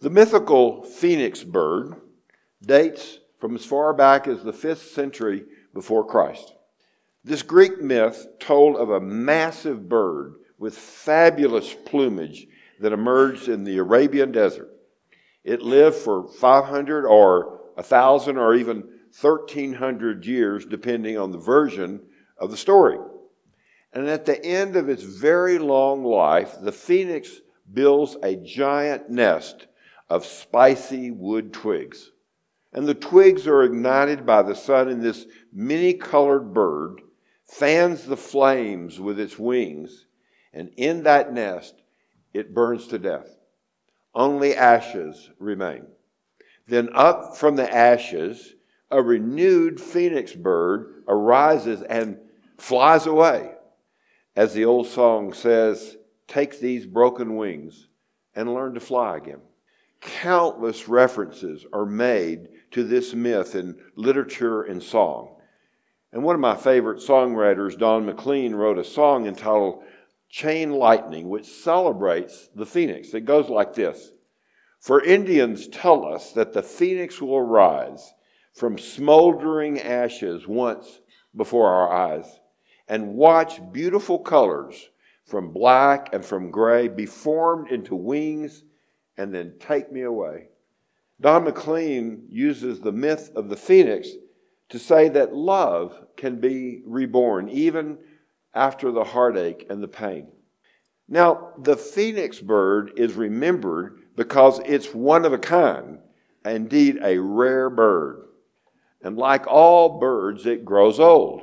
The mythical phoenix bird dates from as far back as the 5th century before Christ. This Greek myth told of a massive bird with fabulous plumage that emerged in the Arabian desert. It lived for 500 or 1,000 or even 1,300 years, depending on the version of the story. And at the end of its very long life, the phoenix builds a giant nest of spicy wood twigs. And the twigs are ignited by the sun, and this many-colored bird fans the flames with its wings, and in that nest, it burns to death. Only ashes remain. Then up from the ashes, a renewed phoenix bird arises and flies away. As the old song says, take these broken wings and learn to fly again. Countless references are made to this myth in literature and song. And one of my favorite songwriters, Don McLean, wrote a song entitled Chain Lightning, which celebrates the phoenix. It goes like this. For Indians tell us that the phoenix will rise from smoldering ashes once before our eyes, and watch beautiful colors from black and from gray be formed into wings and then take me away. Don McLean uses the myth of the phoenix to say that love can be reborn even after the heartache and the pain. Now, the phoenix bird is remembered because it's one of a kind, indeed a rare bird. And like all birds, it grows old,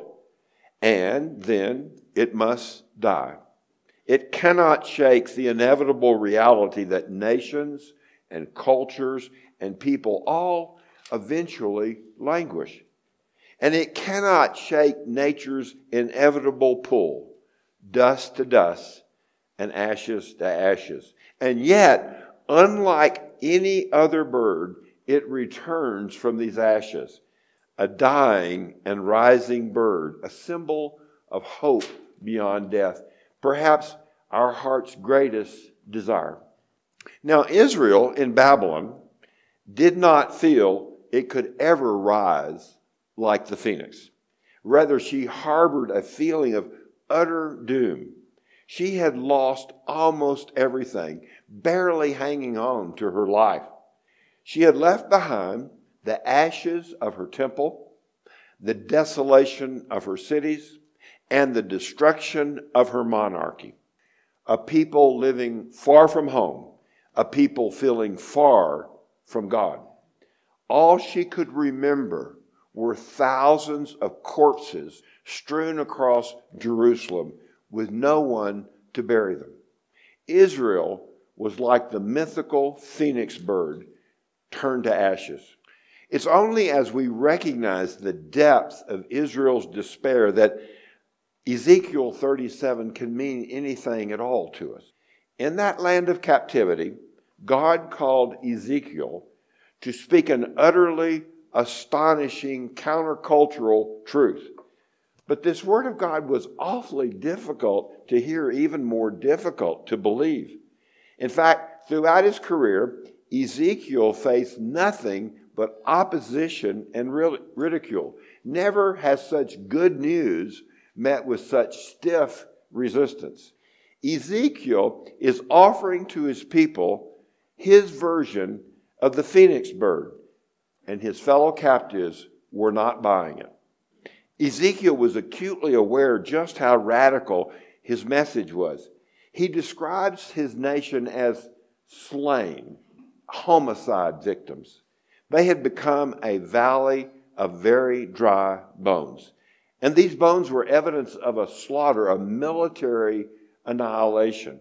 and then it must die. It cannot shake the inevitable reality that nations and cultures and people all eventually languish. And it cannot shake nature's inevitable pull, dust to dust and ashes to ashes. And yet, unlike any other bird, it returns from these ashes, a dying and rising bird, a symbol of hope beyond death, perhaps our heart's greatest desire. Now, Israel in Babylon did not feel it could ever rise like the phoenix. Rather, she harbored a feeling of utter doom. She had lost almost everything, barely hanging on to her life. She had left behind the ashes of her temple, the desolation of her cities, and the destruction of her monarchy. A people living far from home, a people feeling far from God. All she could remember were thousands of corpses strewn across Jerusalem with no one to bury them. Israel was like the mythical phoenix bird turned to ashes. It's only as we recognize the depth of Israel's despair that Ezekiel 37 can mean anything at all to us. In that land of captivity, God called Ezekiel to speak an utterly astonishing countercultural truth. But this word of God was awfully difficult to hear, even more difficult to believe. In fact, throughout his career, Ezekiel faced nothing but opposition and ridicule. Never has such good news met with such stiff resistance. Ezekiel is offering to his people his version of the phoenix bird, and his fellow captives were not buying it. Ezekiel was acutely aware just how radical his message was. He describes his nation as slain, homicide victims. They had become a valley of very dry bones. And these bones were evidence of a slaughter, a military annihilation.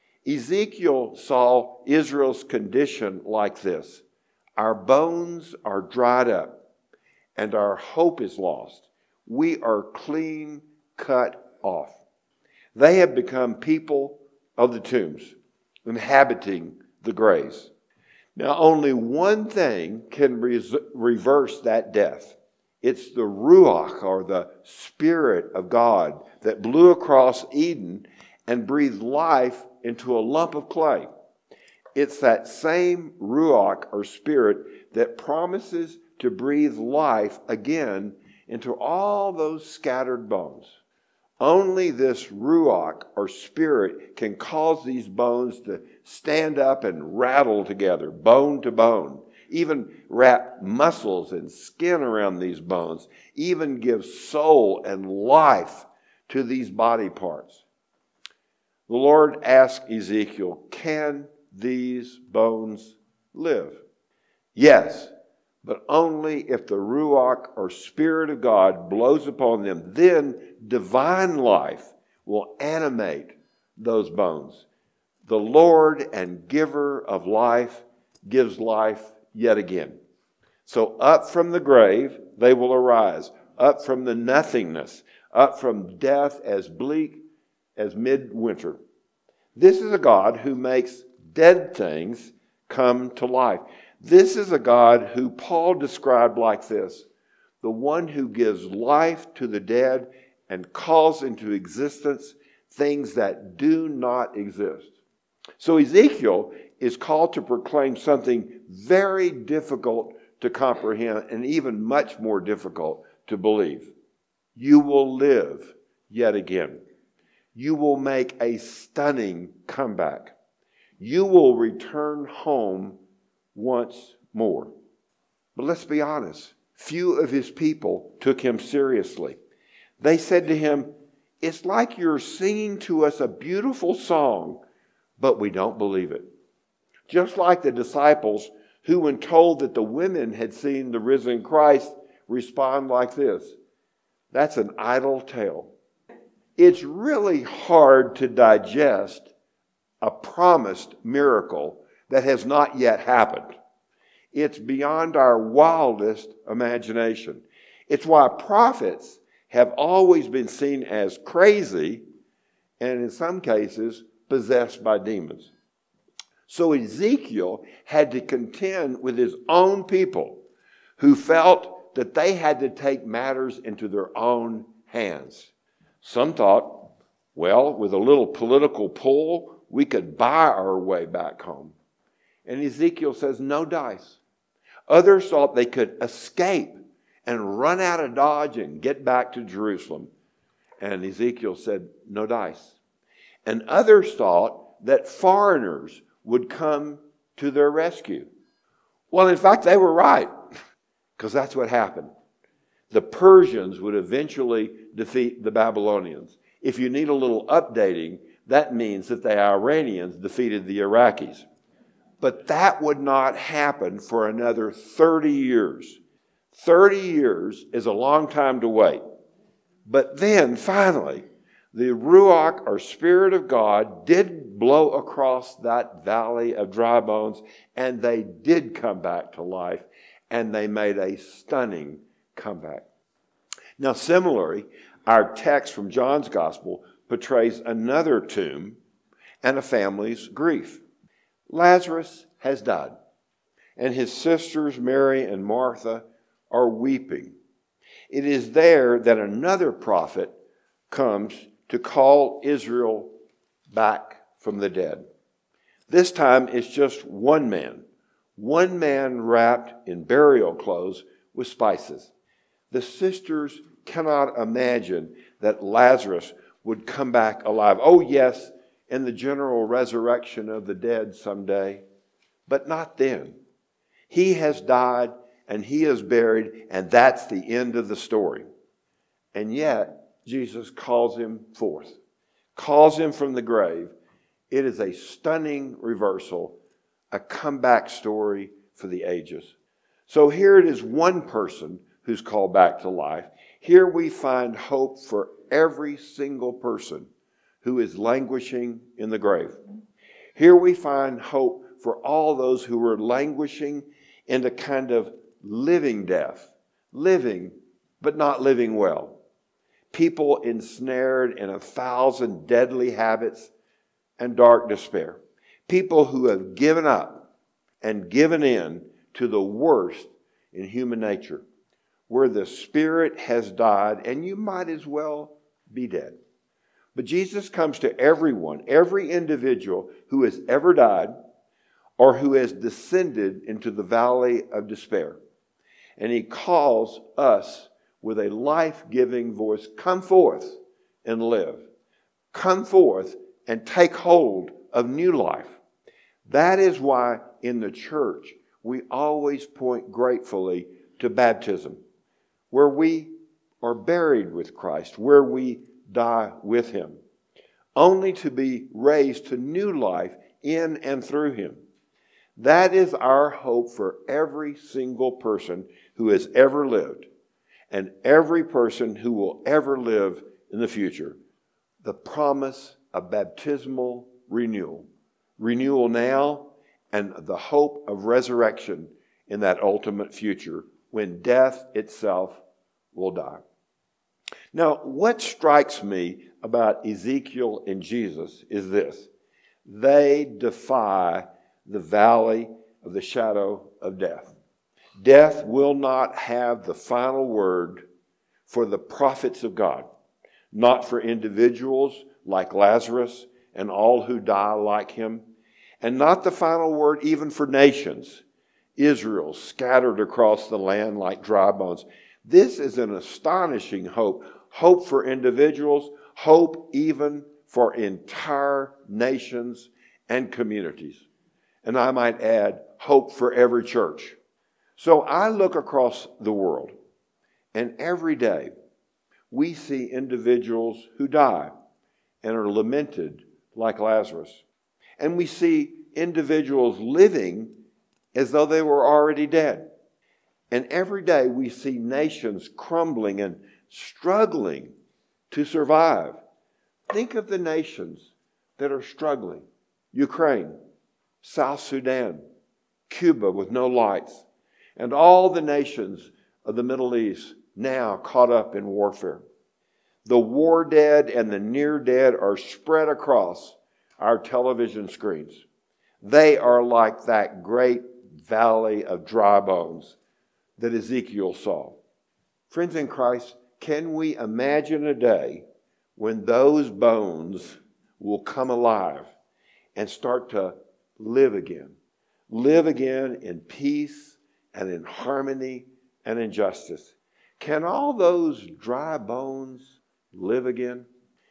Ezekiel saw Israel's condition like this. Our bones are dried up, and our hope is lost. We are clean cut off. They have become people of the tombs, inhabiting the graves. Now, only one thing can reverse that death. It's the Ruach, or the Spirit of God, that blew across Eden and breathed life into a lump of clay. It's that same Ruach or Spirit that promises to breathe life again into all those scattered bones. Only this Ruach or Spirit can cause these bones to stand up and rattle together, bone to bone. Even wrap muscles and skin around these bones. Even give soul and life to these body parts. The Lord asked Ezekiel, can these bones live? Yes, but only if the Ruach or Spirit of God blows upon them. Then divine life will animate those bones. The Lord and giver of life gives life yet again. So up from the grave they will arise, up from the nothingness, up from death as bleak as midwinter. This is a God who makes dead things come to life. This is a God who Paul described like this, the one who gives life to the dead and calls into existence things that do not exist. So Ezekiel is called to proclaim something very difficult to comprehend and even much more difficult to believe. You will live yet again. You will make a stunning comeback. You will return home once more. But let's be honest, few of his people took him seriously. They said to him, it's like you're singing to us a beautiful song, but we don't believe it. Just like the disciples who, when told that the women had seen the risen Christ, respond like this, that's an idle tale. It's really hard to digest a promised miracle that has not yet happened. It's beyond our wildest imagination. It's why prophets have always been seen as crazy and in some cases possessed by demons. So Ezekiel had to contend with his own people who felt that they had to take matters into their own hands. Some thought, well, with a little political pull, we could buy our way back home. And Ezekiel says, no dice. Others thought they could escape and run out of Dodge and get back to Jerusalem. And Ezekiel said, no dice. And others thought that foreigners would come to their rescue. Well, in fact, they were right, because that's what happened. The Persians would eventually defeat the Babylonians. If you need a little updating, that means that the Iranians defeated the Iraqis. But that would not happen for another 30 years. 30 years is a long time to wait. But then, finally, the Ruach, or Spirit of God, did blow across that valley of dry bones, and they did come back to life, and they made a stunning comeback. Now, similarly, our text from John's Gospel portrays another tomb and a family's grief. Lazarus has died, and his sisters Mary and Martha are weeping. It is there that another prophet comes to call Israel back from the dead. This time it's just one man wrapped in burial clothes with spices. The sisters cannot imagine that Lazarus would come back alive. Oh yes, in the general resurrection of the dead someday, but not then. He has died and he is buried, and that's the end of the story. And yet, Jesus calls him forth, calls him from the grave. It is a stunning reversal, a comeback story for the ages. So here it is one person who's called back to life. Here we find hope for every single person who is languishing in the grave. Here we find hope for all those who were languishing in a kind of living death, living but not living well. People ensnared in 1,000 deadly habits and dark despair. People who have given up and given in to the worst in human nature, where the spirit has died and you might as well be dead. But Jesus comes to everyone, every individual who has ever died, or who has descended into the valley of despair. And he calls us with a life-giving voice, come forth and live. Come forth and take hold of new life. That is why in the church we always point gratefully to baptism, where we are buried with Christ, where we die with him, only to be raised to new life in and through him. That is our hope for every single person who has ever lived and every person who will ever live in the future. The promise of baptismal renewal. Renewal now and the hope of resurrection in that ultimate future when death itself will die. Now, what strikes me about Ezekiel and Jesus is this. They defy the valley of the shadow of death. Death will not have the final word for the prophets of God, not for individuals like Lazarus and all who die like him, and not the final word even for nations, Israel scattered across the land like dry bones. This is an astonishing hope. Hope for individuals, hope even for entire nations and communities. And I might add, hope for every church. So I look across the world, and every day we see individuals who die and are lamented like Lazarus. And we see individuals living as though they were already dead. And every day we see nations crumbling and struggling to survive. Think of the nations that are struggling. Ukraine, South Sudan, Cuba with no lights, and all the nations of the Middle East now caught up in warfare. The war dead and the near dead are spread across our television screens. They are like that great valley of dry bones that Ezekiel saw. Friends in Christ, can we imagine a day when those bones will come alive and start to live again? Live again in peace and in harmony and in justice. Can all those dry bones live again?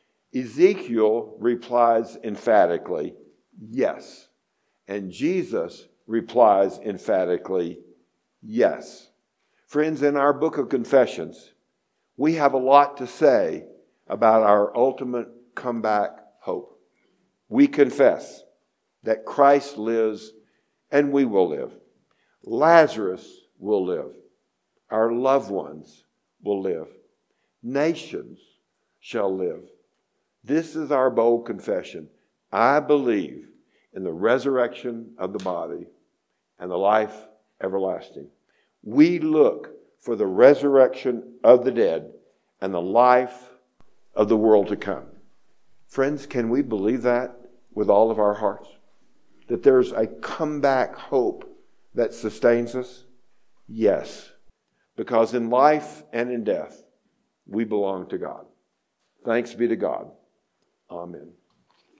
Ezekiel replies emphatically, yes. And Jesus replies emphatically, yes. Friends, in our book of Confessions, we have a lot to say about our ultimate comeback hope. We confess that Christ lives and we will live. Lazarus will live. Our loved ones will live. Nations shall live. This is our bold confession. I believe in the resurrection of the body and the life everlasting. We look for the resurrection of the dead and the life of the world to come. Friends, can we believe that with all of our hearts? That there's a comeback hope that sustains us? Yes, because in life and in death, we belong to God. Thanks be to God. Amen.